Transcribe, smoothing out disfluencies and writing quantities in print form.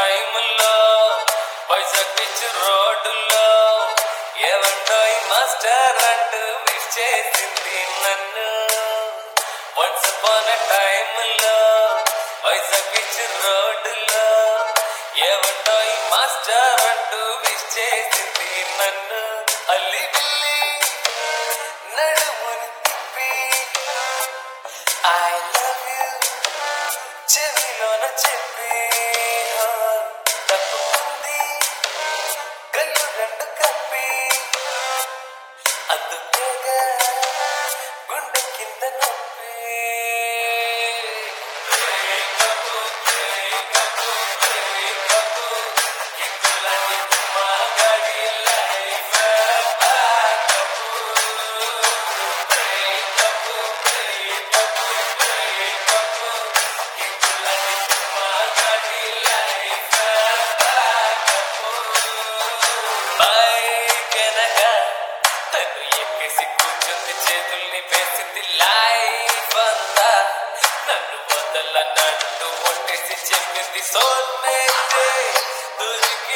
టైముల్లో వైజాగ్ బీచ్ రోడ్డులో ఏమంటో ఈ మాస్టర్ అంటూ విష్ చేసింది నన్ను. వన్స్ అపాన్ ఎ టైములో వైజాగ్ బీచ్ రోడ్డులో ఏమంటో ఈ మాస్టర్ అంటూ విష్ చేసింది నన్ను. అల్లి బిల్లి నడుముని తిప్పి ఐ లవ్ యూ చెవిలోన చెప్పి తప్పుకుంది కళ్ళు రెండు కప్పి అందుకేగా గుండె కింద నొప్పి. తను ఎక్కేసి కూర్చుంది చేతుల్ని వేసింది లైఫ్ అంతా నన్ను వదలనంటూ ఒట్టేసి చెప్పింది సోల్మేట్ దొరికి